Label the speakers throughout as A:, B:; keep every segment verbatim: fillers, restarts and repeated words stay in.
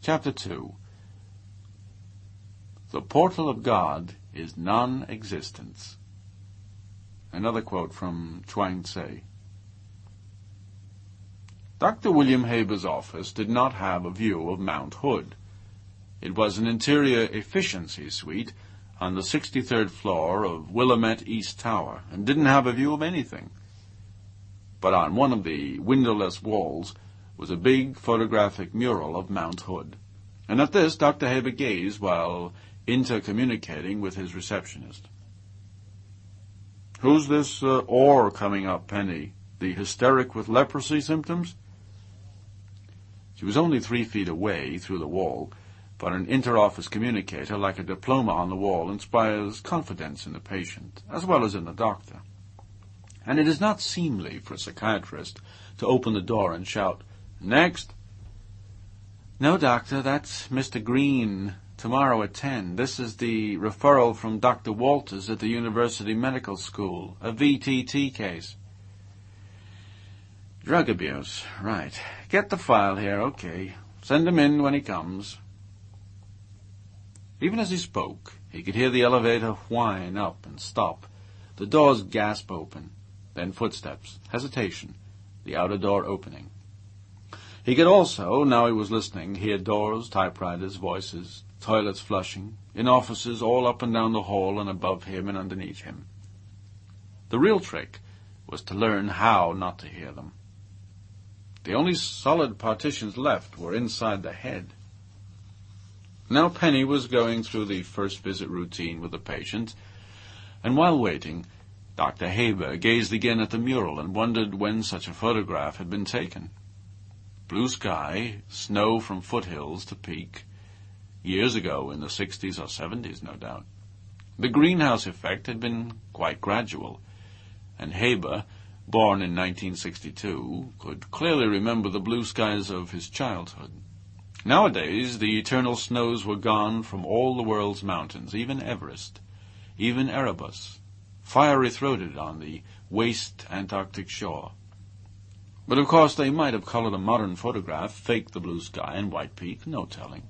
A: Chapter two. The portal of God is non-existence. Another quote from Chuang Tse. Doctor William Haber's office did not have a view of Mount Hood. It was an interior efficiency suite on the sixty-third floor of Willamette East Tower, and didn't have a view of anything. But on one of the windowless walls was a big photographic mural of Mount Hood, and at this Doctor Haber gazed while intercommunicating with his receptionist. "Who's this uh, Orr coming up, Penny? The hysteric with leprosy symptoms?" She was only three feet away through the wall, but an inter-office communicator, like a diploma on the wall, inspires confidence in the patient, as well as in the doctor. And it is not seemly for a psychiatrist to open the door and shout, "Next!" "No, doctor, that's Mister Green, tomorrow at ten. This is the referral from Doctor Walters at the University Medical School, a V T T case." Drug abuse, right. Get the file here, okay. Send him in when he comes. Even as he spoke, he could hear the elevator whine up and stop, the doors gasp open, then footsteps, hesitation, the outer door opening. He could also, now he was listening, hear doors, typewriters, voices, toilets flushing, in offices all up and down the hall and above him and underneath him. The real trick was to learn how not to hear them. The only solid partitions left were inside the head. Now Penny was going through the first visit routine with the patient, and while waiting, Doctor Haber gazed again at the mural and wondered when such a photograph had been taken. Blue sky, snow from foothills to peak, years ago in the sixties or seventies, no doubt. The greenhouse effect had been quite gradual, and Haber, born in nineteen sixty-two, could clearly remember the blue skies of his childhood. Nowadays, the eternal snows were gone from all the world's mountains, even Everest, even Erebus, fiery-throated on the waste Antarctic shore. But of course they might have colored a modern photograph, faked the blue sky and White Peak, no telling.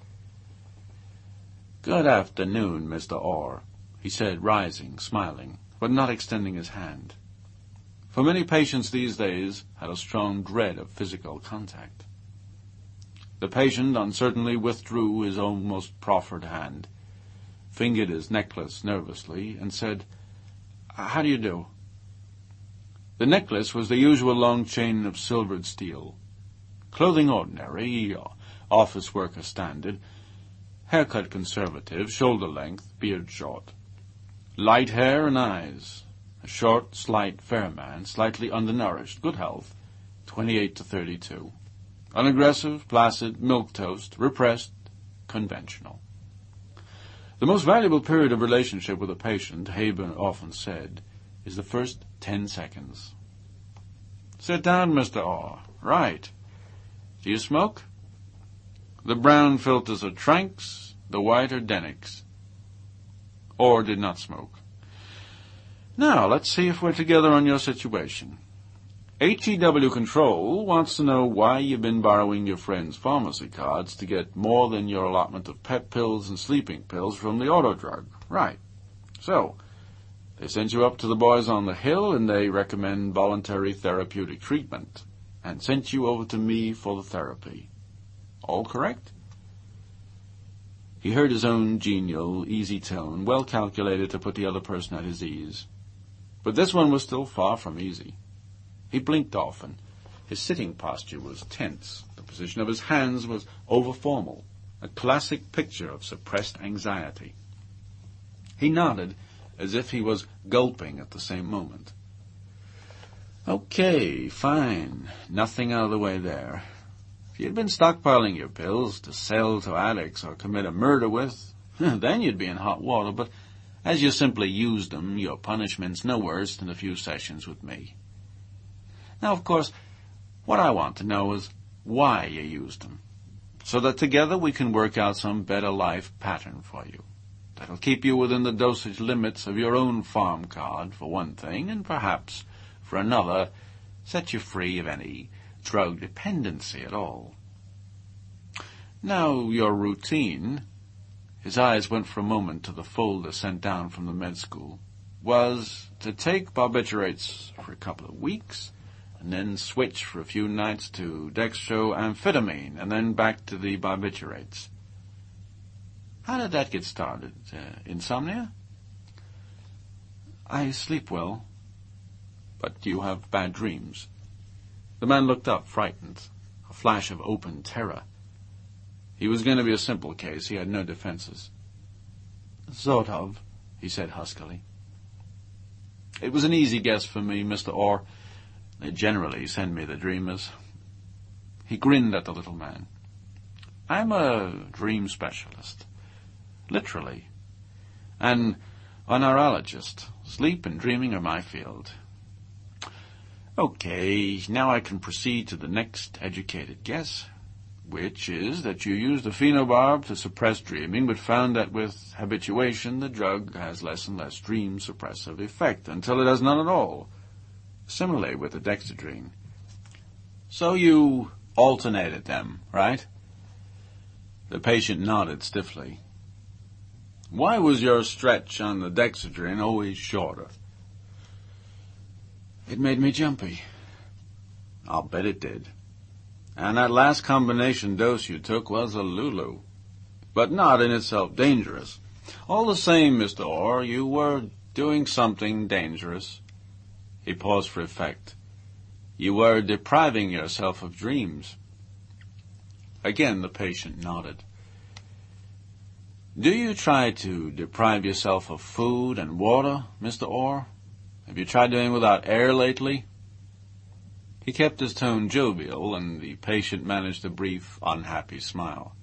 A: "Good afternoon, Mister Orr," he said, rising, smiling, but not extending his hand. For many patients these days had a strong dread of physical contact. The patient uncertainly withdrew his almost proffered hand, fingered his necklace nervously, and said, "How do you do?" The necklace was the usual long chain of silvered steel. Clothing ordinary, office worker standard, haircut conservative, shoulder length, beard short. Light hair and eyes. A short, slight, fair man, slightly undernourished, good health, twenty-eight to thirty-two. Unaggressive, placid, milquetoast, repressed, conventional. The most valuable period of relationship with a patient, Haber often said, is the first ten seconds. "Sit down, Mister Orr. Right. Do you smoke?" The brown filters are Tranks, the white are Denix. Orr did not smoke. "Now, let's see if we're together on your situation. H E W Control wants to know why you've been borrowing your friend's pharmacy cards to get more than your allotment of pep pills and sleeping pills from the auto drug. Right. So, they sent you up to the boys on the hill, and they recommend voluntary therapeutic treatment, and sent you over to me for the therapy. All correct?" He heard his own genial, easy tone, well calculated to put the other person at his ease. But this one was still far from easy. He blinked often. His sitting posture was tense. The position of his hands was over-formal, a classic picture of suppressed anxiety. He nodded as if he was gulping at the same moment. "Okay, fine. Nothing out of the way there. If you'd been stockpiling your pills to sell to addicts or commit a murder with, then you'd be in hot water, but as you simply used them, your punishment's no worse than a few sessions with me. Now, of course, what I want to know is why you used them, so that together we can work out some better life pattern for you. That'll keep you within the dosage limits of your own farm card, for one thing, and perhaps, for another, set you free of any drug dependency at all." Now, your routine," his eyes went for a moment to the folder sent down from the med school, "was to take barbiturates for a couple of weeks, and then switch for a few nights to dextroamphetamine, and then back to the barbiturates. How did that get started? Uh, insomnia?" "I sleep well." "But you have bad dreams?" The man looked up, frightened, a flash of open terror. He was going to be a simple case. He had no defenses. "Sort of," he said huskily. "It was an easy guess for me, Mister Orr. They generally send me the dreamers." He grinned at the little man. "I'm a dream specialist. Literally. And a neurologist. Sleep and dreaming are my field." "Okay, now I can proceed to the next educated guess, which is that you used the phenobarb to suppress dreaming, but found that with habituation the drug has less and less dream suppressive effect, until it has none at all. Similarly with the dexedrine. So you alternated them, right?" The patient nodded stiffly. "Why was your stretch on the dexedrine always shorter?" "It made me jumpy." "I'll bet it did. And that last combination dose you took was a Lulu, but not in itself dangerous. All the same, Mister Orr, you were doing something dangerous." He paused for effect. "You were depriving yourself of dreams." Again the patient nodded. "Do you try to deprive yourself of food and water, Mister Orr? Have you tried doing without air lately?" He kept his tone jovial, and the patient managed a brief, unhappy smile.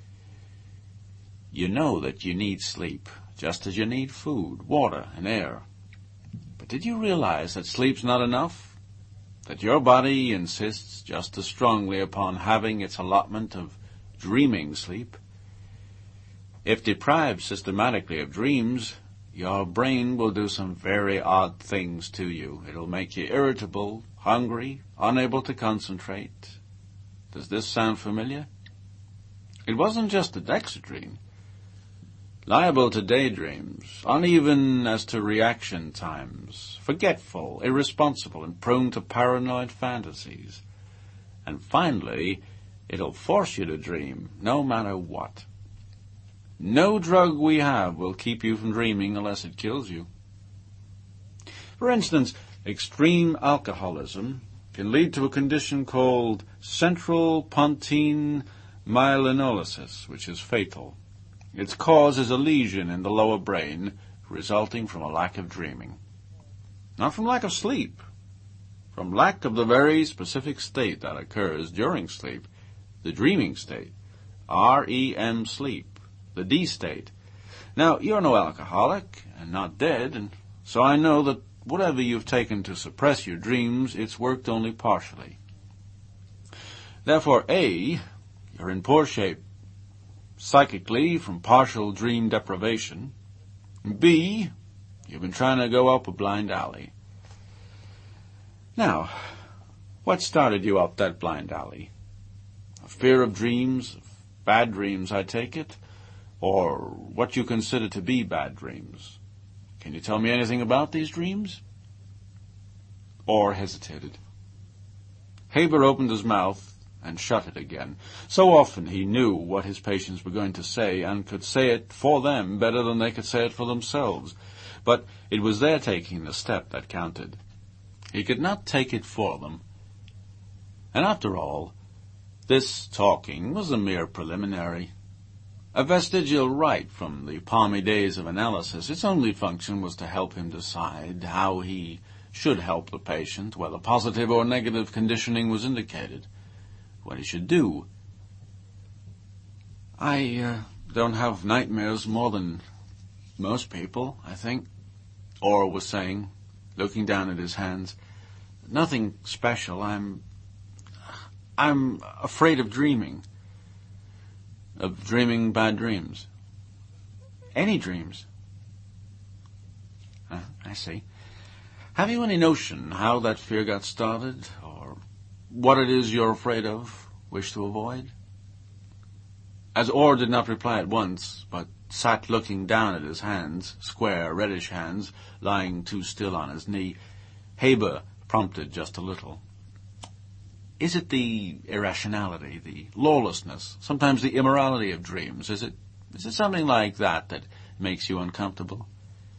A: "You know that you need sleep, just as you need food, water, and air. But did you realize that sleep's not enough? That your body insists just as strongly upon having its allotment of dreaming sleep? If deprived systematically of dreams, your brain will do some very odd things to you. It'll make you irritable, hungry, unable to concentrate. Does this sound familiar? It wasn't just the dexedrine. Liable to daydreams, uneven as to reaction times, forgetful, irresponsible, and prone to paranoid fantasies. And finally, it'll force you to dream, no matter what. No drug we have will keep you from dreaming unless it kills you. For instance, extreme alcoholism can lead to a condition called central pontine myelinolysis, which is fatal. Its cause is a lesion in the lower brain resulting from a lack of dreaming. Not from lack of sleep, from lack of the very specific state that occurs during sleep, the dreaming state, R E M sleep, the D state. Now, you're no alcoholic and not dead, and so I know that whatever you've taken to suppress your dreams, it's worked only partially. Therefore, A, you're in poor shape psychically from partial dream deprivation. B, you've been trying to go up a blind alley. Now, what started you up that blind alley? A fear of dreams, of bad dreams, I take it, or what you consider to be bad dreams? Can you tell me anything about these dreams? Orr hesitated. Haber opened his mouth and shut it again. So often he knew what his patients were going to say and could say it for them better than they could say it for themselves. But it was their taking the step that counted. He could not take it for them. And after all, this talking was a mere preliminary. A vestigial right from the palmy days of analysis. Its only function was to help him decide how he should help the patient, whether positive or negative conditioning was indicated, what he should do. I uh, don't have nightmares more than most people, I think, Orr was saying, looking down at his hands. Nothing special. I'm, I'm afraid of dreaming. Of dreaming bad dreams. Any dreams. Uh, I see. Have you any notion how that fear got started, or what it is you're afraid of, wish to avoid? As Orr did not reply at once, but sat looking down at his hands, square, reddish hands, lying too still on his knee, Heber prompted just a little. Is it the irrationality, the lawlessness, sometimes the immorality of dreams? Is it, is it something like that that makes you uncomfortable?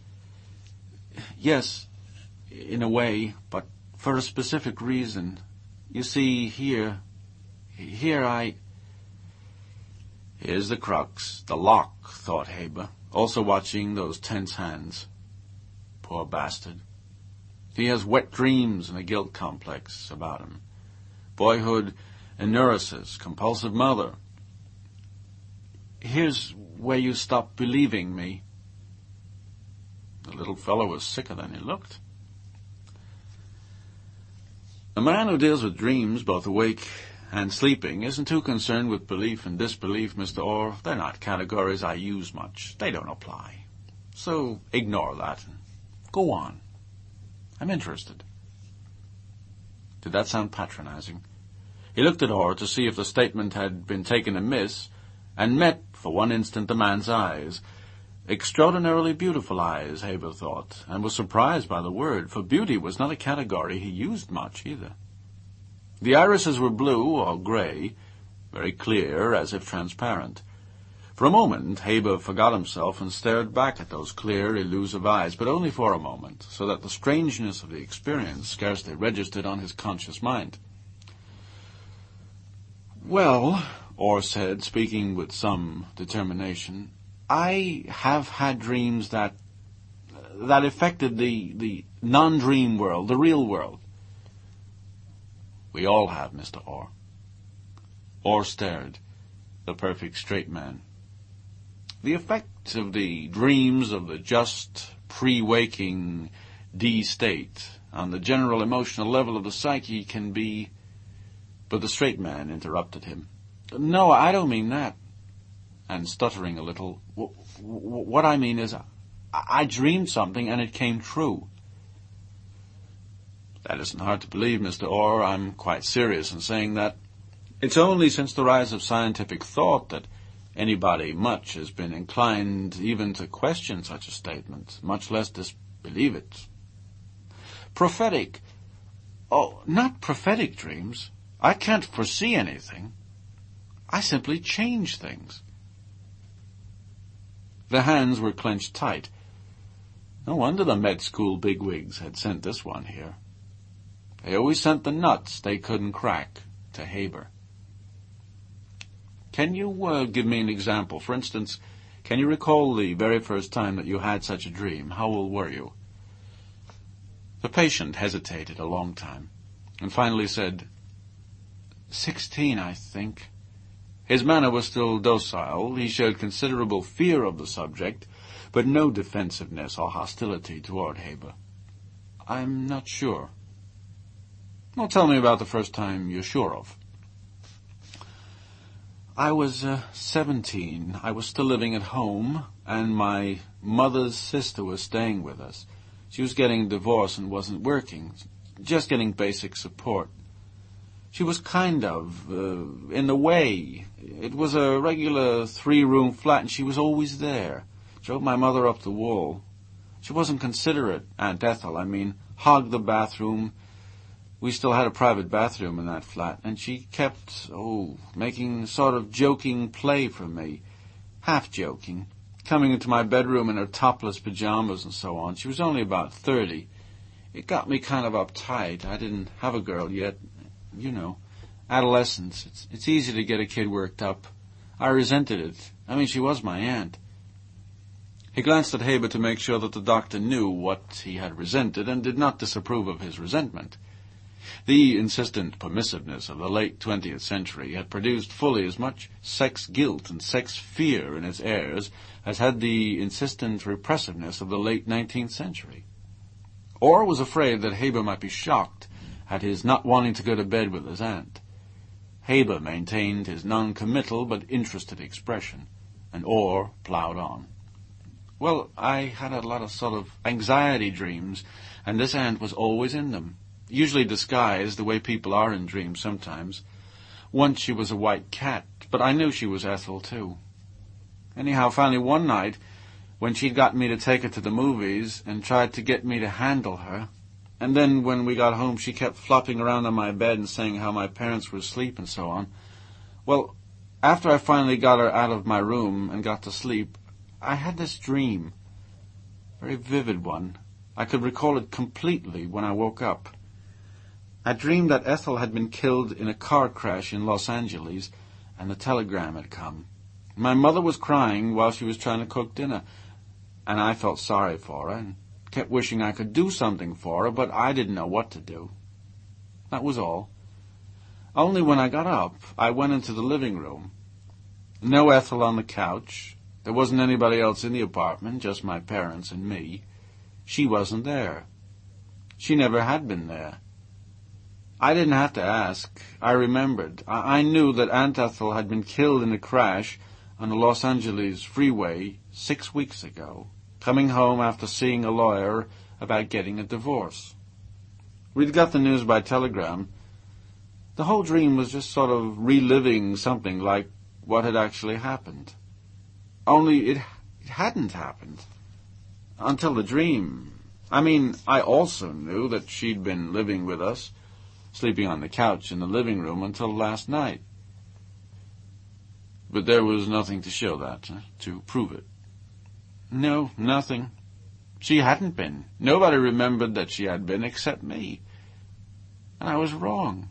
A: Yes, in a way, but for a specific reason. You see, here, here I... Here's the crux, the lock, thought Heber, also watching those tense hands. Poor bastard. He has wet dreams and a guilt complex about him. Boyhood, enuresis, compulsive mother. Here's where you stop believing me. The little fellow was sicker than he looked. A man who deals with dreams, both awake and sleeping, isn't too concerned with belief and disbelief, Mister Orr. They're not categories I use much. They don't apply. So ignore that and go on. I'm interested. Did that sound patronizing? He looked at Orr to see if the statement had been taken amiss, and met, for one instant, the man's eyes. Extraordinarily beautiful eyes, Heber thought, and was surprised by the word, for beauty was not a category he used much either. The irises were blue or grey, very clear, as if transparent. For a moment, Heber forgot himself and stared back at those clear, elusive eyes, but only for a moment, so that the strangeness of the experience scarcely registered on his conscious mind. Well, Orr said, speaking with some determination, I have had dreams that that affected the, the non-dream world, the real world. We all have, Mister Orr. Orr stared, the perfect straight man. The effects of the dreams of the just, pre-waking D state on the general emotional level of the psyche can be... But the straight man interrupted him. No, I don't mean that. And stuttering a little, w- w- what I mean is, I-, I dreamed something and it came true. That isn't hard to believe, Mister Orr. I'm quite serious in saying that. It's only since the rise of scientific thought that anybody much has been inclined even to question such a statement, much less disbelieve it. Prophetic. Oh, not prophetic dreams. I can't foresee anything. I simply change things. The hands were clenched tight. No wonder the med school bigwigs had sent this one here. They always sent the nuts they couldn't crack to Heber. Can you uh, give me an example? For instance, can you recall the very first time that you had such a dream? How old were you? The patient hesitated a long time, and finally said, Sixteen, I think. His manner was still docile. He showed considerable fear of the subject, but no defensiveness or hostility toward Heber. I'm not sure. Well, tell me about the first time you're sure of. I was uh, seventeen. I was still living at home, and my mother's sister was staying with us. She was getting divorced and wasn't working, just getting basic support. She was kind of, uh, in a way. It was a regular three-room flat, and she was always there. Drove my mother up the wall. She wasn't considerate, Aunt Ethel, I mean, hogged the bathroom. We still had a private bathroom in that flat, and she kept, oh, making sort of joking play for me, half-joking, coming into my bedroom in her topless pajamas and so on. She was only about thirty. It got me kind of uptight. I didn't have a girl yet. You know, adolescence. It's, it's easy to get a kid worked up. I resented it. I mean, she was my aunt. He glanced at Heber to make sure that the doctor knew what he had resented and did not disapprove of his resentment. The insistent permissiveness of the late twentieth century had produced fully as much sex guilt and sex fear in its heirs as had the insistent repressiveness of the late nineteenth century. Orr was afraid that Heber might be shocked at his not wanting to go to bed with his aunt. Heber maintained his non-committal but interested expression, and Orr plowed on. Well, I had a lot of sort of anxiety dreams, and this aunt was always in them, usually disguised the way people are in dreams sometimes. Once she was a white cat, but I knew she was Ethel, too. Anyhow, finally one night, when she'd got me to take her to the movies and tried to get me to handle her, and then when we got home she kept flopping around on my bed and saying how my parents were asleep and so on. Well, after I finally got her out of my room and got to sleep, I had this dream. Very vivid one. I could recall it completely when I woke up. I dreamed that Ethel had been killed in a car crash in Los Angeles, and the telegram had come. My mother was crying while she was trying to cook dinner, and I felt sorry for her and kept wishing I could do something for her, but I didn't know what to do. That was all. Only when I got up, I went into the living room. No Ethel on the couch. There wasn't anybody else in the apartment, just my parents and me. She wasn't there. She never had been there. I didn't have to ask. I remembered. I, I knew that Aunt Ethel had been killed in a crash on the Los Angeles freeway six weeks ago, coming home after seeing a lawyer about getting a divorce. We'd got the news by telegram. The whole dream was just sort of reliving something like what had actually happened. Only it, it hadn't happened. Until the dream. I mean, I also knew that she'd been living with us, sleeping on the couch in the living room until last night. But there was nothing to show that, huh? To prove it. No, nothing. She hadn't been. Nobody remembered that she had been except me. And I was wrong.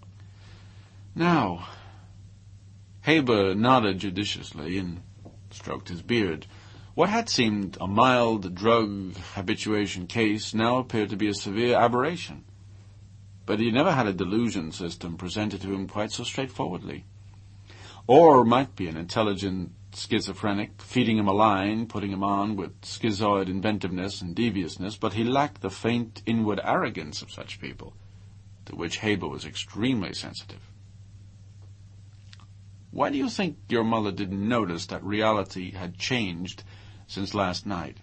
A: Now, Haber nodded judiciously and stroked his beard. What had seemed a mild drug habituation case now appeared to be a severe aberration. But he never had a delusion system presented to him quite so straightforwardly. Or might be an intelligent schizophrenic, feeding him a line, putting him on with schizoid inventiveness and deviousness, but he lacked the faint inward arrogance of such people, to which Haber was extremely sensitive. Why do you think your mother didn't notice that reality had changed since last night?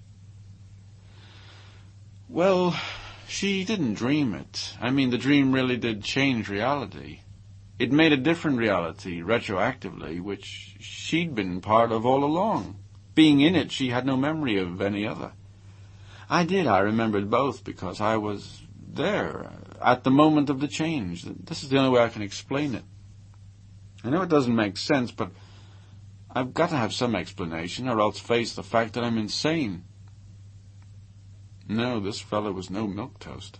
A: Well, she didn't dream it. I mean, the dream really did change reality. It made a different reality, retroactively, which she'd been part of all along. Being in it, she had no memory of any other. I did, I remembered both, because I was there, at the moment of the change. This is the only way I can explain it. I know it doesn't make sense, but I've got to have some explanation, or else face the fact that I'm insane. No, this fellow was no milquetoast.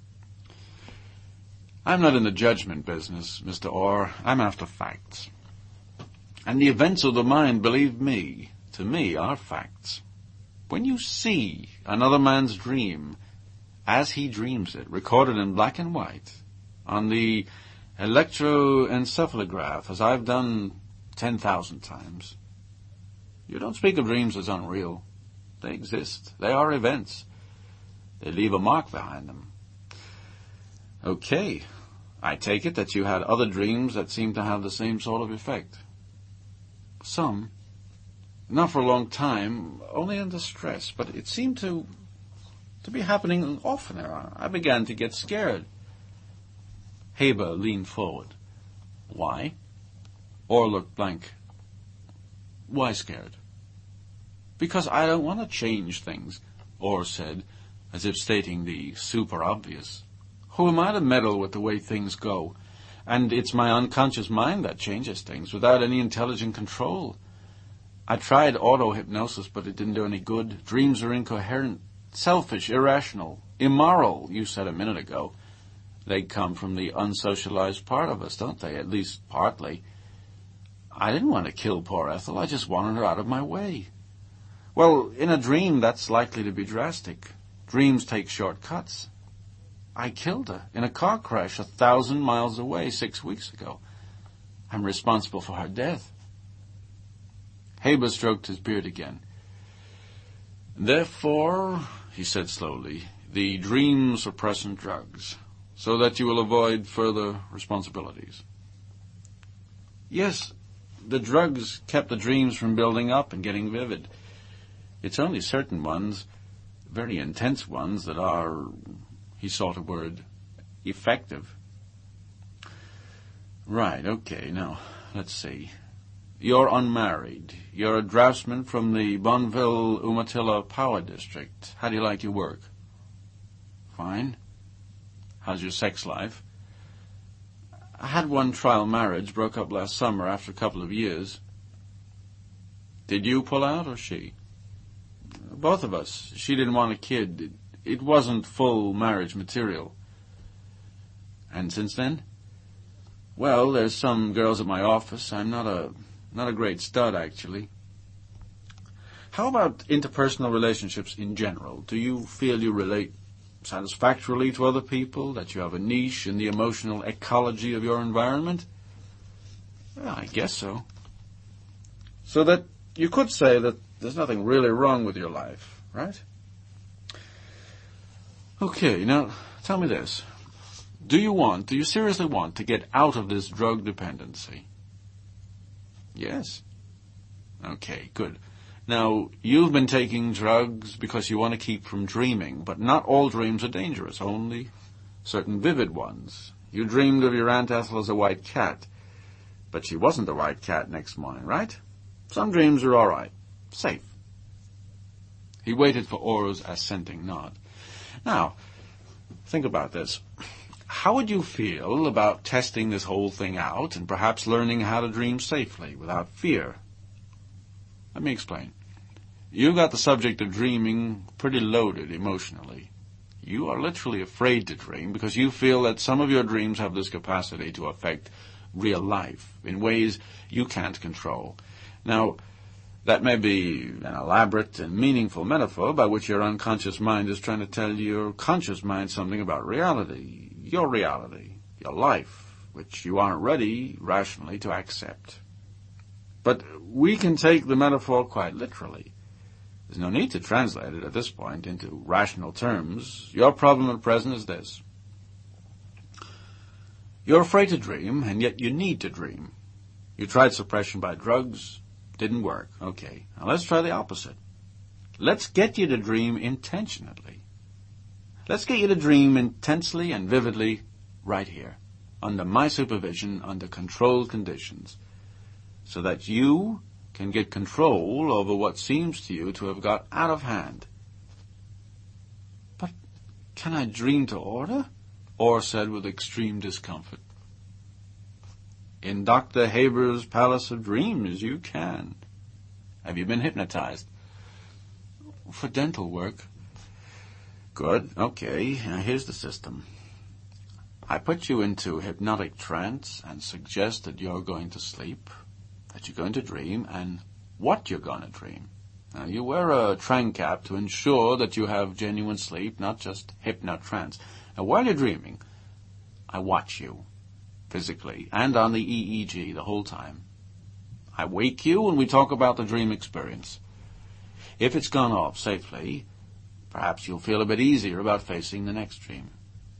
A: I'm not in the judgment business, Mister Orr. I'm after facts. And the events of the mind, believe me, to me, are facts. When you see another man's dream, as he dreams it, recorded in black and white, on the electroencephalograph, as I've done ten thousand times, you don't speak of dreams as unreal. They exist. They are events. They leave a mark behind them. Okay, I take it that you had other dreams that seemed to have the same sort of effect. Some. Not for a long time, only under stress, but it seemed to to be happening oftener. I began to get scared. Haber leaned forward. Why? Orr looked blank. Why scared? Because I don't want to change things, Orr said, as if stating the super obvious. Who am I to meddle with the way things go? And it's my unconscious mind that changes things without any intelligent control. I tried auto-hypnosis, but it didn't do any good. Dreams are incoherent, selfish, irrational, immoral, you said a minute ago. They come from the unsocialized part of us, don't they? At least partly. I didn't want to kill poor Ethel. I just wanted her out of my way. Well, in a dream, that's likely to be drastic. Dreams take shortcuts. I killed her in a car crash a thousand miles away six weeks ago. I'm responsible for her death. Haber stroked his beard again. Therefore, he said slowly, the dream-suppressant drugs, so that you will avoid further responsibilities. Yes, the drugs kept the dreams from building up and getting vivid. It's only certain ones, very intense ones, that are, he sought a word, effective. Right, okay, now, let's see. You're unmarried. You're a draftsman from the Bonneville Umatilla Power District. How do you like your work? Fine. How's your sex life? I had one trial marriage, broke up last summer after a couple of years. Did you pull out or she? Both of us. She didn't want a kid. It, it wasn't full marriage material. And since then? Well, there's some girls at my office. I'm not a not a great stud, actually. How about interpersonal relationships in general? Do you feel you relate satisfactorily to other people, that you have a niche in the emotional ecology of your environment? Well, I guess so. So that you could say that there's nothing really wrong with your life, right? Okay, now, tell me this. Do you want, do you seriously want to get out of this drug dependency? Yes. Okay, good. Now, you've been taking drugs because you want to keep from dreaming, but not all dreams are dangerous, only certain vivid ones. You dreamed of your Aunt Ethel as a white cat, but she wasn't the white cat next morning, right? Some dreams are all right, safe. He waited for Ora's assenting nod. Now, think about this. How would you feel about testing this whole thing out and perhaps learning how to dream safely without fear? Let me explain. You've got the subject of dreaming pretty loaded emotionally. You are literally afraid to dream because you feel that some of your dreams have this capacity to affect real life in ways you can't control. Now, that may be an elaborate and meaningful metaphor by which your unconscious mind is trying to tell your conscious mind something about reality, your reality, your life, which you aren't ready rationally to accept. But we can take the metaphor quite literally. There's no need to translate it at this point into rational terms. Your problem at present is this. You're afraid to dream, and yet you need to dream. You tried suppression by drugs. Didn't work. Okay. Now let's try the opposite. Let's get you to dream intentionally. Let's get you to dream intensely and vividly right here, under my supervision, under controlled conditions, so that you can get control over what seems to you to have got out of hand. But can I dream to order? Orr said with extreme discomfort. In Doctor Haber's Palace of Dreams, you can. Have you been hypnotized? For dental work. Good. Okay. Now here's the system. I put you into hypnotic trance and suggest that you're going to sleep, that you're going to dream, and what you're going to dream. Now, you wear a Trang cap to ensure that you have genuine sleep, not just hypnotrance. Now, while you're dreaming, I watch you, physically, and on the E E G the whole time. I wake you and we talk about the dream experience. If it's gone off safely, perhaps you'll feel a bit easier about facing the next dream.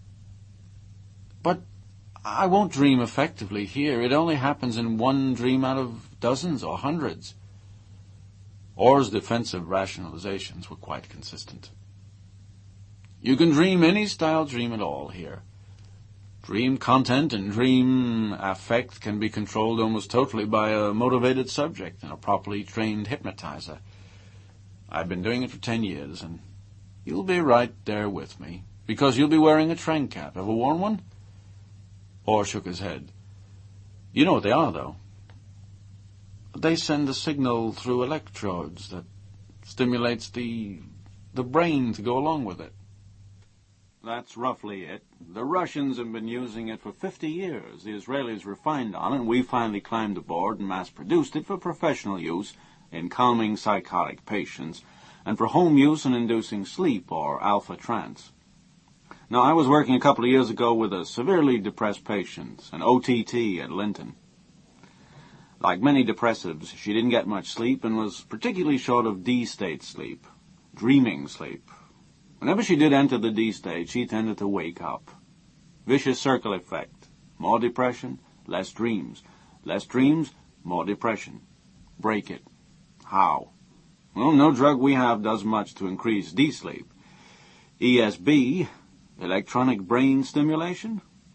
A: But I won't dream effectively here. It only happens in one dream out of dozens or hundreds. Orr's defensive rationalizations were quite consistent. You can dream any style dream at all here. Dream content and dream affect can be controlled almost totally by a motivated subject and a properly trained hypnotizer. I've been doing it for ten years, and you'll be right there with me, because you'll be wearing a Trang cap. Ever worn one? Orr shook his head. You know what they are, though. They send a signal through electrodes that stimulates the the brain to go along with it. That's roughly it. The Russians have been using it for fifty years. The Israelis refined on it, and we finally climbed aboard and mass-produced it for professional use in calming psychotic patients and for home use in inducing sleep or alpha trance. Now, I was working a couple of years ago with a severely depressed patient, an O T T at Linton. Like many depressives, she didn't get much sleep and was particularly short of D-state sleep, dreaming sleep. Whenever she did enter the D state, she tended to wake up. Vicious circle effect. More depression, less dreams. Less dreams, more depression. Break it. How? Well, no drug we have does much to increase D sleep. E S B, electronic brain stimulation,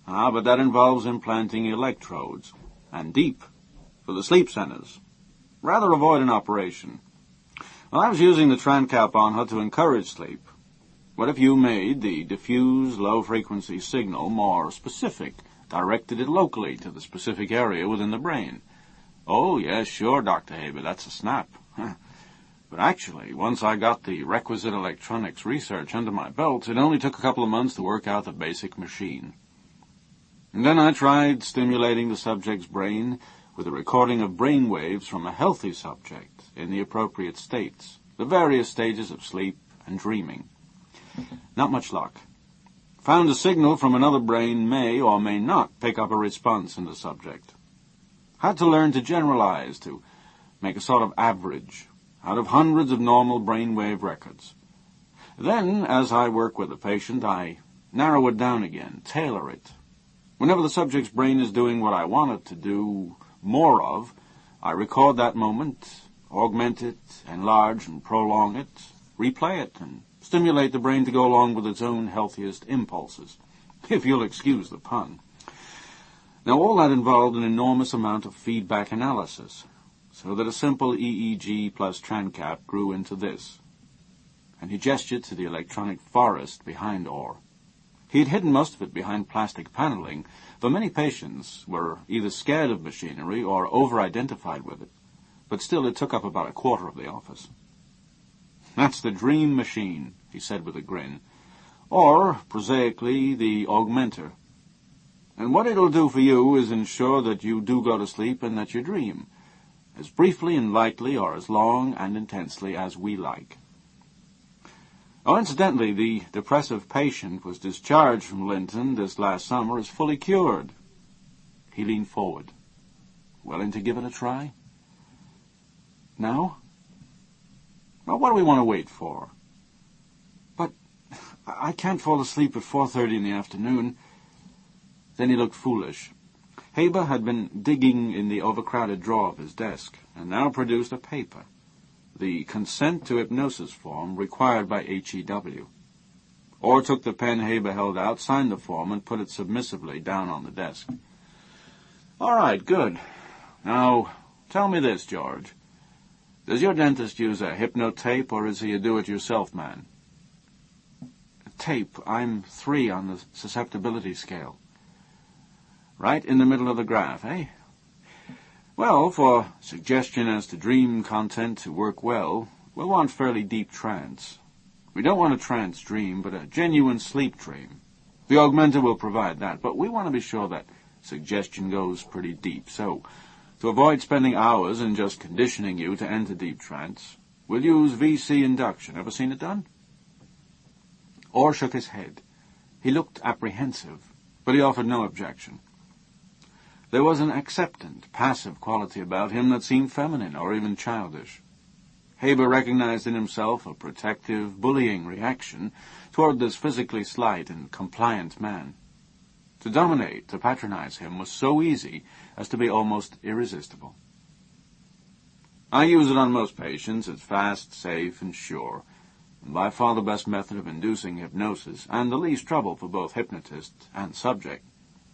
A: Ah, but that involves implanting electrodes, and deep, for the sleep centers. Rather avoid an operation. Well, I was using the TranCap on her to encourage sleep. What if you made the diffuse low-frequency signal more specific, directed it locally to the specific area within the brain? Oh, yes, sure, Doctor Haber, that's a snap. But actually, once I got the requisite electronics research under my belt, it only took a couple of months to work out the basic machine. And then I tried stimulating the subject's brain with a recording of brain waves from a healthy subject in the appropriate states, the various stages of sleep and dreaming. Not much luck. Found a signal from another brain may or may not pick up a response in the subject. Had to learn to generalize, to make a sort of average out of hundreds of normal brainwave records. Then, as I work with the patient, I narrow it down again, tailor it. Whenever the subject's brain is doing what I want it to do more of, I record that moment, augment it, enlarge and prolong it, replay it, and stimulate the brain to go along with its own healthiest impulses, if you'll excuse the pun. Now, all that involved an enormous amount of feedback analysis, so that a simple E E G plus TranCap grew into this. And he gestured to the electronic forest behind Orr. He had hidden most of it behind plastic paneling, for many patients were either scared of machinery or over-identified with it, but still it took up about a quarter of the office. That's the dream machine, he said with a grin, or, prosaically, the augmenter. And what it'll do for you is ensure that you do go to sleep and that you dream, as briefly and lightly or as long and intensely as we like. Oh, incidentally, the depressive patient was discharged from Linton this last summer as fully cured. He leaned forward. Willing to give it a try? Now? Well, what do we want to wait for? But I can't fall asleep at four thirty in the afternoon. Then he looked foolish. Haber had been digging in the overcrowded drawer of his desk, and now produced a paper, the consent to hypnosis form required by H E W. Orr took the pen Haber held out, signed the form, and put it submissively down on the desk. All right, good. Now, tell me this, George. Does your dentist use a hypnotape, or is he a do-it-yourself man? Tape. I'm three on the susceptibility scale. Right in the middle of the graph, eh? Well, for suggestion as to dream content to work well, we'll want fairly deep trance. We don't want a trance dream, but a genuine sleep dream. The augmenter will provide that, but we want to be sure that suggestion goes pretty deep. So, to avoid spending hours in just conditioning you to enter deep trance, we'll use V C induction. Ever seen it done? Orr shook his head. He looked apprehensive, but he offered no objection. There was an acceptant, passive quality about him that seemed feminine or even childish. Haber recognized in himself a protective, bullying reaction toward this physically slight and compliant man. To dominate, to patronize him was so easy as to be almost irresistible. I use it on most patients. It's fast, safe, and sure, and by far the best method of inducing hypnosis, and the least trouble for both hypnotist and subject.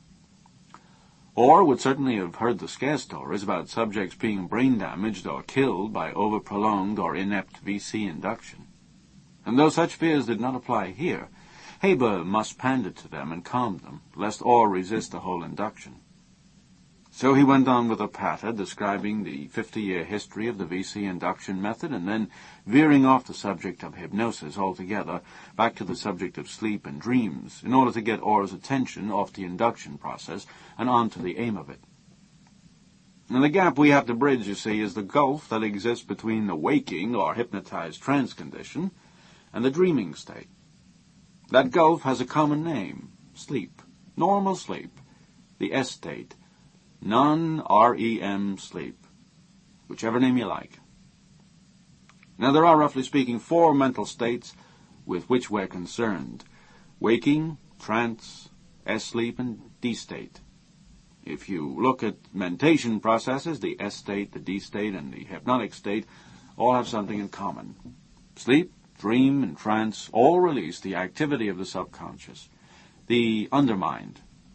A: Orr would certainly have heard the scare stories about subjects being brain damaged or killed by over-prolonged or inept V C induction. And though such fears did not apply here, Haber must pander to them and calm them, lest Orr resist the whole induction. So he went on with a patter describing the fifty-year history of the V C induction method, and then, veering off the subject of hypnosis altogether, back to the subject of sleep and dreams, in order to get Orr's attention off the induction process and on to the aim of it. And the gap we have to bridge, you see, is the gulf that exists between the waking or hypnotized trance condition and the dreaming state. That gulf has a common name, sleep, normal sleep, the S state, non-R E M sleep, whichever name you like. Now, there are, roughly speaking, four mental states with which we're concerned: waking, trance, S-sleep, and D-state. If you look at mentation processes, the S-state, the D-state, and the hypnotic state all have something in common. Sleep, dream, and trance all release the activity of the subconscious, the undermind,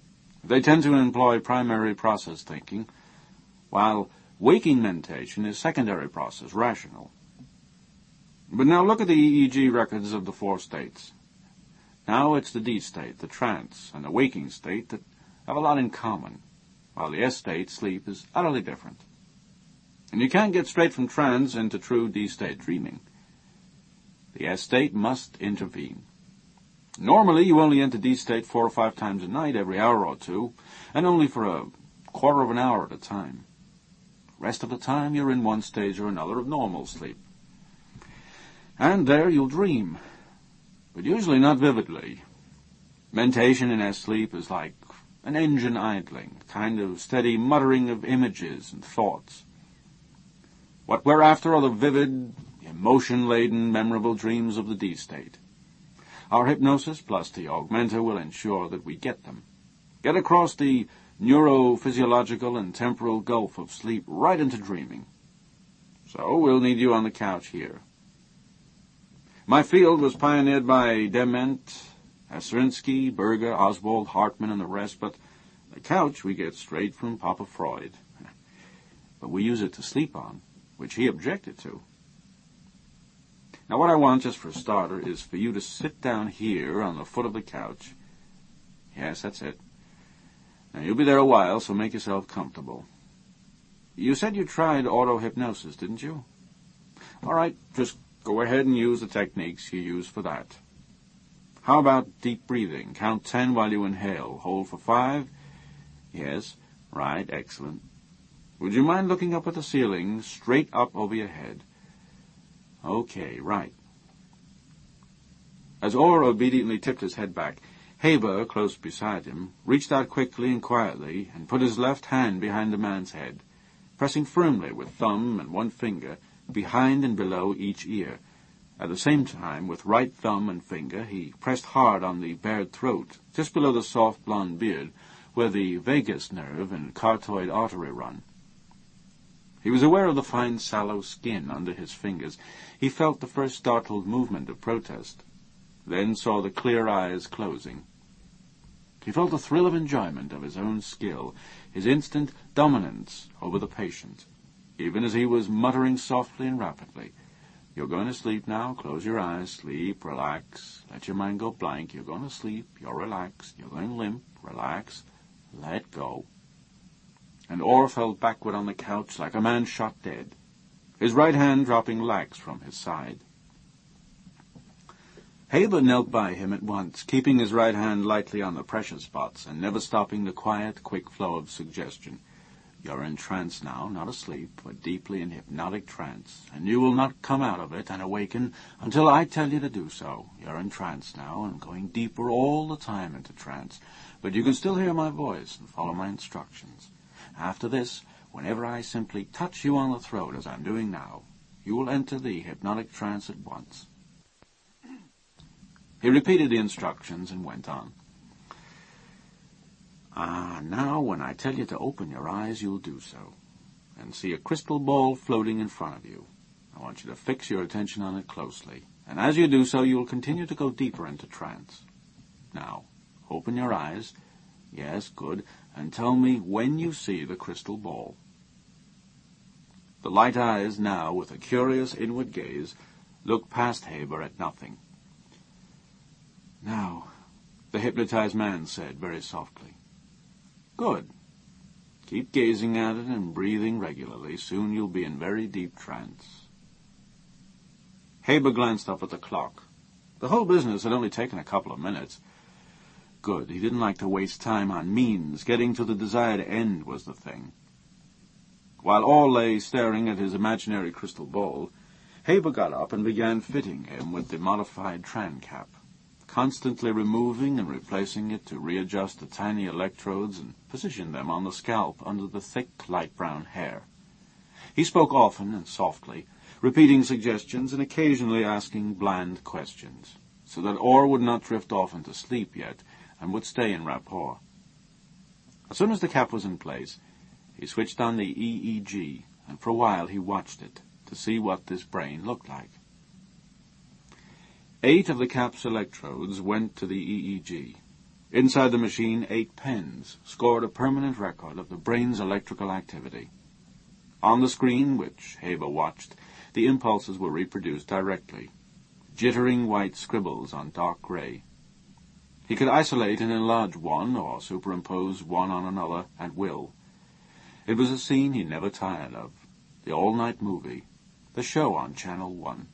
A: They tend to employ primary process thinking, while waking mentation is secondary process, rational. But now look at the E E G records of the four states. Now it's the D state, the trance, and the waking state that have a lot in common, while the S state, sleep, is utterly different. And you can't get straight from trance into true D state dreaming. The S state must intervene. Normally, you only enter D state four or five times a night, every hour or two, and only for a quarter of an hour at a time. The rest of the time, you're in one stage or another of normal sleep. And there you'll dream, but usually not vividly. Mentation in S sleep is like an engine idling, kind of steady muttering of images and thoughts. What we're after are the vivid, emotion-laden, memorable dreams of the D state. Our hypnosis plus the augmenter will ensure that we get them. Get across the neurophysiological and temporal gulf of sleep right into dreaming. So we'll need you on the couch here. My field was pioneered by Dement, Aserinsky, Berger, Oswald, Hartman, and the rest, but the couch we get straight from Papa Freud. But we use it to sleep on, which he objected to. Now what I want, just for a starter, is for you to sit down here on the foot of the couch. Yes, that's it. Now you'll be there a while, so make yourself comfortable. You said you tried auto-hypnosis, didn't you? All right, just go ahead and use the techniques you use for that. How about deep breathing? Count ten while you inhale. Hold for five. Yes, right, excellent. Would you mind looking up at the ceiling, straight up over your head? Okay, right. As Orr obediently tipped his head back, Haber, close beside him, reached out quickly and quietly and put his left hand behind the man's head, pressing firmly with thumb and one finger behind and below each ear. At the same time, with right thumb and finger, he pressed hard on the bared throat, just below the soft blond beard, where the vagus nerve and carotid artery run. He was aware of the fine sallow skin under his fingers. He felt the first startled movement of protest, then saw the clear eyes closing. He felt the thrill of enjoyment of his own skill, his instant dominance over the patient, even as he was muttering softly and rapidly, "You're going to sleep now. Close your eyes. Sleep. Relax. Let your mind go blank. You're going to sleep. You're relaxed. You're going limp. Relax. Let go." And Orr fell backward on the couch like a man shot dead, his right hand dropping lax from his side. Haber knelt by him at once, keeping his right hand lightly on the pressure spots and never stopping the quiet, quick flow of suggestion. "You're in trance now, not asleep, but deeply in hypnotic trance, and you will not come out of it and awaken until I tell you to do so. You're in trance now and going deeper all the time into trance, but you can still hear my voice and follow my instructions. After this, whenever I simply touch you on the throat, as I'm doing now, you will enter the hypnotic trance at once." He repeated the instructions and went on. "Ah, now when I tell you to open your eyes, you'll do so, and see a crystal ball floating in front of you. I want you to fix your attention on it closely, and as you do so, you will continue to go deeper into trance. Now, open your eyes. Yes, good, and tell me when you see the crystal ball." The light eyes now, with a curious inward gaze, looked past Haber at nothing. "Now," the hypnotized man said very softly. "Good. Keep gazing at it and breathing regularly. Soon you'll be in very deep trance." Haber glanced up at the clock. The whole business had only taken a couple of minutes. Good. He didn't like to waste time on means. Getting to the desired end was the thing. While all lay staring at his imaginary crystal ball, Haber got up and began fitting him with the modified Tran cap, constantly removing and replacing it to readjust the tiny electrodes and position them on the scalp under the thick, light brown hair. He spoke often and softly, repeating suggestions and occasionally asking bland questions, so that Orr would not drift off into sleep yet and would stay in rapport. As soon as the cap was in place, he switched on the E E G, and for a while he watched it to see what this brain looked like. Eight of the cap's electrodes went to the E E G. Inside the machine, eight pens scored a permanent record of the brain's electrical activity. On the screen, which Haber watched, the impulses were reproduced directly, jittering white scribbles on dark gray. He could isolate and enlarge one or superimpose one on another at will. It was a scene he never tired of, the all-night movie, the show on Channel One.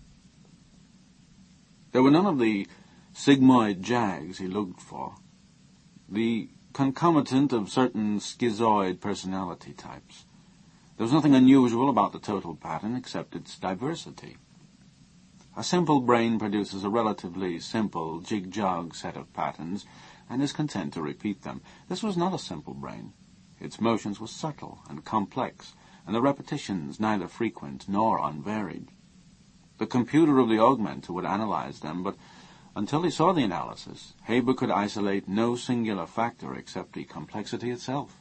A: There were none of the sigmoid jags he looked for, the concomitant of certain schizoid personality types. There was nothing unusual about the total pattern except its diversity. A simple brain produces a relatively simple jig-jog set of patterns and is content to repeat them. This was not a simple brain. Its motions were subtle and complex, and the repetitions neither frequent nor unvaried. The computer of the augmenter would analyze them, but until he saw the analysis, Haber could isolate no singular factor except the complexity itself.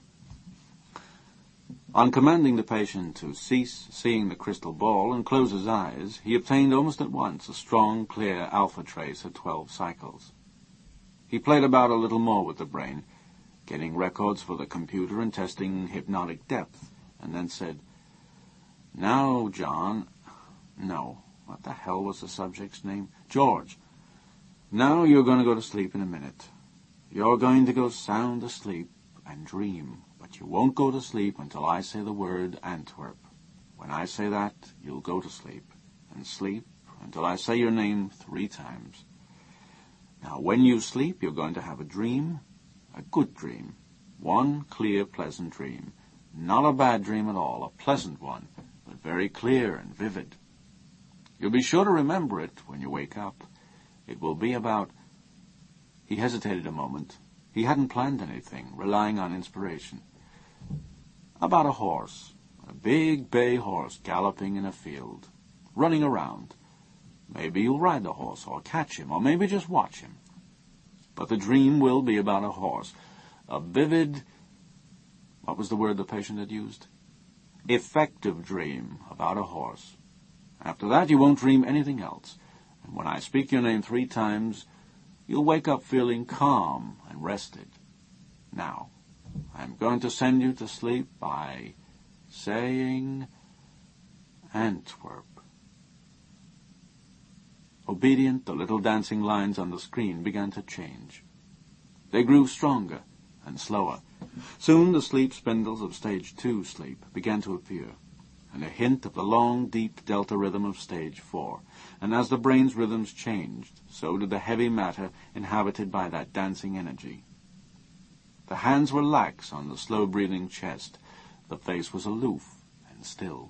A: On commanding the patient to cease seeing the crystal ball and close his eyes, he obtained almost at once a strong, clear alpha trace at twelve cycles. He played about a little more with the brain, getting records for the computer and testing hypnotic depth, and then said, "Now, John, no, what the hell was the subject's name? George. Now you're going to go to sleep in a minute. You're going to go sound asleep and dream, but you won't go to sleep until I say the word Antwerp. When I say that, you'll go to sleep, and sleep until I say your name three times. Now, when you sleep, you're going to have a dream, a good dream, one clear, pleasant dream. Not a bad dream at all, a pleasant one, but very clear and vivid. You'll be sure to remember it when you wake up. It will be about—" He hesitated a moment. He hadn't planned anything, relying on inspiration. "About a horse, a big bay horse galloping in a field, running around. Maybe you'll ride the horse, or catch him, or maybe just watch him. But the dream will be about a horse, a vivid—" what was the word the patient had used? "Effective dream about a horse. After that, you won't dream anything else, and when I speak your name three times, you'll wake up feeling calm and rested. Now, I'm going to send you to sleep by saying Antwerp." Obedient, the little dancing lines on the screen began to change. They grew stronger and slower. Soon the sleep spindles of stage two sleep began to appear, and a hint of the long, deep delta rhythm of stage four. And as the brain's rhythms changed, so did the heavy matter inhabited by that dancing energy. The hands were lax on the slow-breathing chest. The face was aloof and still.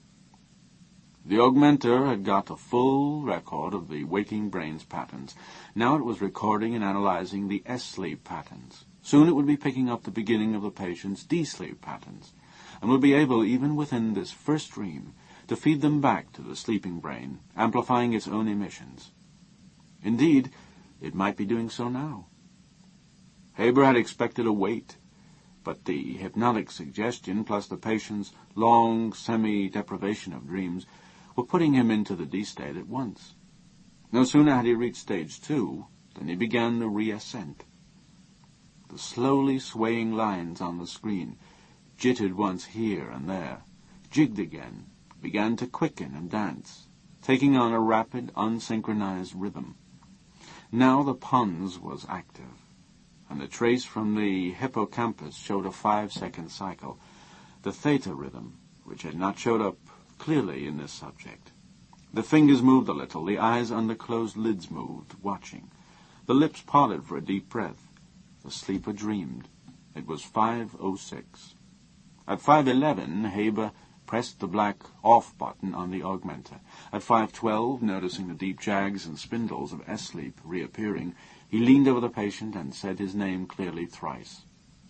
A: The augmenter had got a full record of the waking brain's patterns. Now it was recording and analyzing the S-sleep patterns. Soon it would be picking up the beginning of the patient's D-sleep patterns, and would be able, even within this first dream, to feed them back to the sleeping brain, amplifying its own emissions. Indeed, it might be doing so now. Haber had expected a wait, but the hypnotic suggestion plus the patient's long semi-deprivation of dreams were putting him into the D-state at once. No sooner had he reached stage two than he began the reascent. The slowly swaying lines on the screen jittered once here and there, jigged again, began to quicken and dance, taking on a rapid, unsynchronized rhythm. Now the pons was active, and the trace from the hippocampus showed a five-second cycle, the theta rhythm, which had not showed up clearly in this subject. The fingers moved a little, the eyes under closed lids moved, watching. The lips parted for a deep breath. The sleeper dreamed. It was five oh six. At five eleven, Haber pressed the black off button on the augmenter. At five twelve, noticing the deep jags and spindles of S-sleep reappearing, he leaned over the patient and said his name clearly thrice.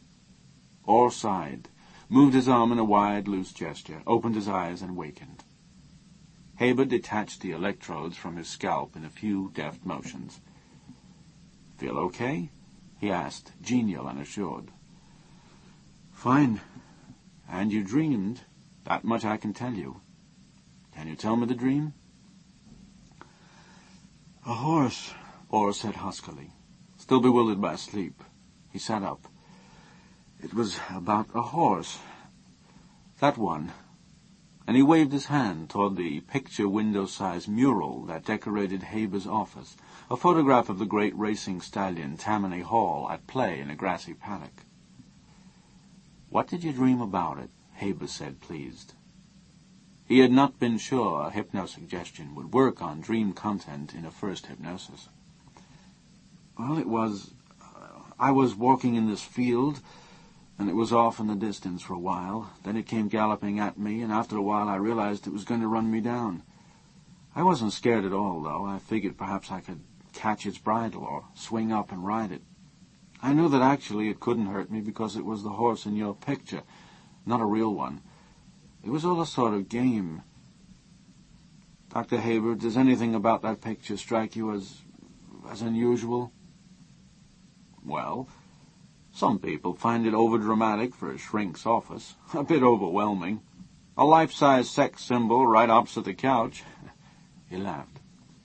A: Orr sighed, moved his arm in a wide, loose gesture, opened his eyes, and wakened. Haber detached the electrodes from his scalp in a few deft motions. "Feel okay?" he asked, genial and assured. "Fine. And you dreamed. That much I can tell you. Can you tell me the dream?" "A horse," Orr said huskily, still bewildered by sleep. He sat up. It was about a horse. That one. And he waved his hand toward the picture window-sized mural that decorated Haber's office, a photograph of the great racing stallion Tammany Hall at play in a grassy paddock. "What did you dream about it?" Haber said, pleased. He had not been sure hypnosuggestion would work on dream content in a first hypnosis. "Well, it was... Uh, I was walking in this field, and it was off in the distance for a while. Then it came galloping at me, and after a while I realized it was going to run me down. I wasn't scared at all, though. I figured perhaps I could catch its bridle or swing up and ride it. I knew that actually it couldn't hurt me because it was the horse in your picture, not a real one. It was all a sort of game. Doctor Haber, does anything about that picture strike you as... as unusual?" "Well, some people find it overdramatic for a shrink's office, a bit overwhelming. A life-size sex symbol right opposite the couch." He laughed.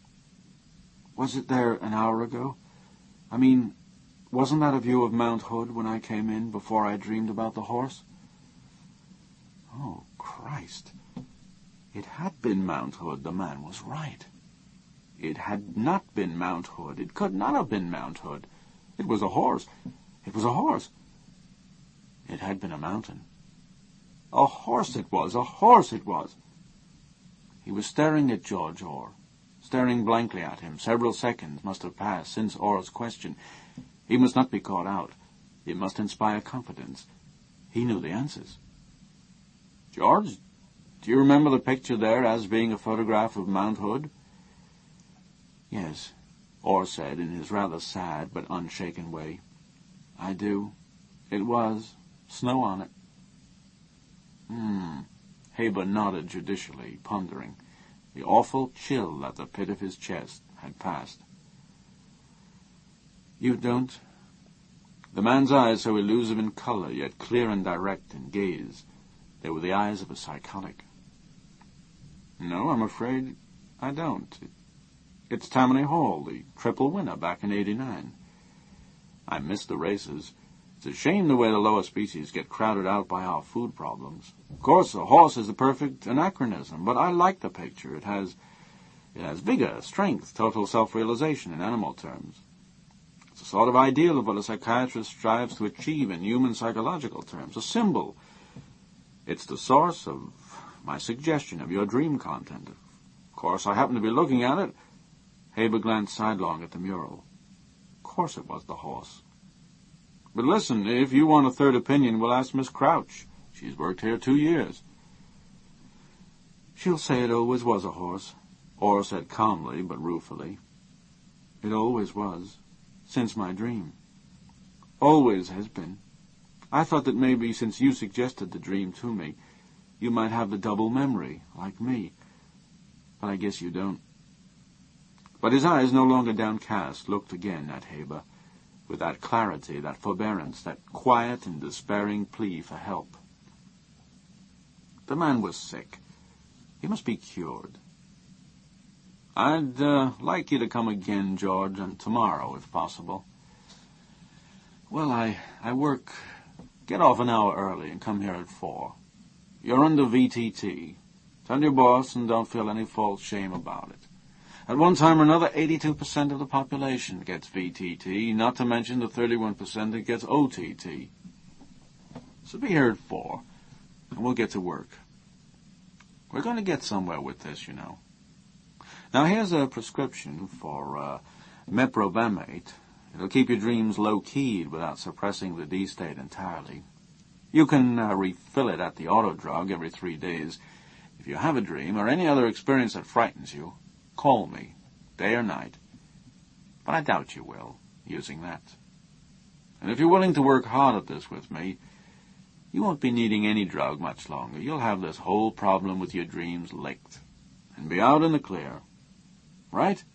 A: "Was it there an hour ago? I mean, wasn't that a view of Mount Hood when I came in before I dreamed about the horse?" Oh, Christ. It had been Mount Hood. The man was right. It had not been Mount Hood. It could not have been Mount Hood. It was a horse. It was a horse. It had been a mountain. A horse it was. A horse it was. He was staring at George Orr, staring blankly at him. Several seconds must have passed since Orr's question. He must not be caught out. It must inspire confidence. He knew the answers. "George, do you remember the picture there as being a photograph of Mount Hood?" "Yes," Orr said in his rather sad but unshaken way. "I do. It was. Snow on it." Hmm. Haber nodded judicially, pondering. The awful chill at the pit of his chest had passed. "You don't?" The man's eyes, so elusive in color, yet clear and direct in gaze. They were the eyes of a psychotic. "No, I'm afraid I don't. It, it's Tammany Hall, the triple winner back in eighty-nine. I missed the races. It's a shame the way the lower species get crowded out by our food problems. Of course, a horse is the perfect anachronism, but I like the picture. It has, it has vigor, strength, total self-realization in animal terms. It's a sort of ideal of what a psychiatrist strives to achieve in human psychological terms, a symbol. It's the source of my suggestion of your dream content. Of course, I happen to be looking at it." Haber glanced sidelong at the mural. Of course it was the horse. "But listen, if you want a third opinion, we'll ask Miss Crouch. She's worked here two years. "She'll say it always was a horse," Orr said calmly but ruefully. "It always was, since my dream. Always has been. I thought that maybe since you suggested the dream to me, you might have the double memory, like me. But I guess you don't." But his eyes, no longer downcast, looked again at Haber, with that clarity, that forbearance, that quiet and despairing plea for help. The man was sick. He must be cured. "I'd uh, like you to come again, George, and tomorrow, if possible." "Well, I, I work... Get off an hour early and come here at four. You're under V T T. Tell your boss and don't feel any false shame about it. At one time or another, eighty-two percent of the population gets V T T, not to mention the thirty-one percent that gets O T T. So be here at four, and we'll get to work. We're going to get somewhere with this, you know. Now, here's a prescription for uh, meprobamate. It'll keep your dreams low-keyed without suppressing the D-state entirely. You can uh, refill it at the auto drug every three days. If you have a dream or any other experience that frightens you, call me, day or night. But I doubt you will, using that. And if you're willing to work hard at this with me, you won't be needing any drug much longer. You'll have this whole problem with your dreams licked and be out in the clear. Right?"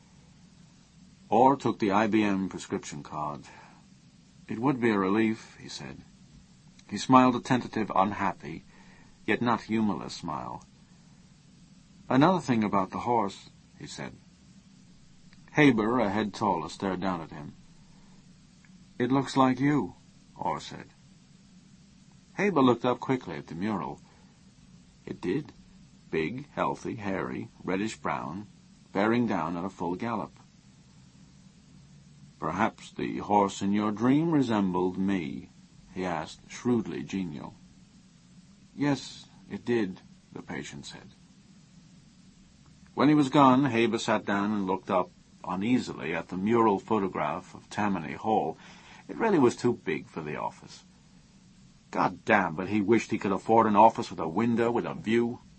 A: Orr took the I B M prescription card. "It would be a relief," he said. He smiled a tentative, unhappy, yet not humorless smile. "Another thing about the horse," he said. Haber, a head taller, stared down at him. "It looks like you," Orr said. Habe looked up quickly at the mural. It did. Big, healthy, hairy, reddish-brown, bearing down at a full gallop. "Perhaps the horse in your dream resembled me?" he asked, shrewdly genial. "Yes, it did," the patient said. When he was gone, Habe sat down and looked up uneasily at the mural photograph of Tammany Hall. It really was too big for the office. God damn, but he wished he could afford an office with a window with a view.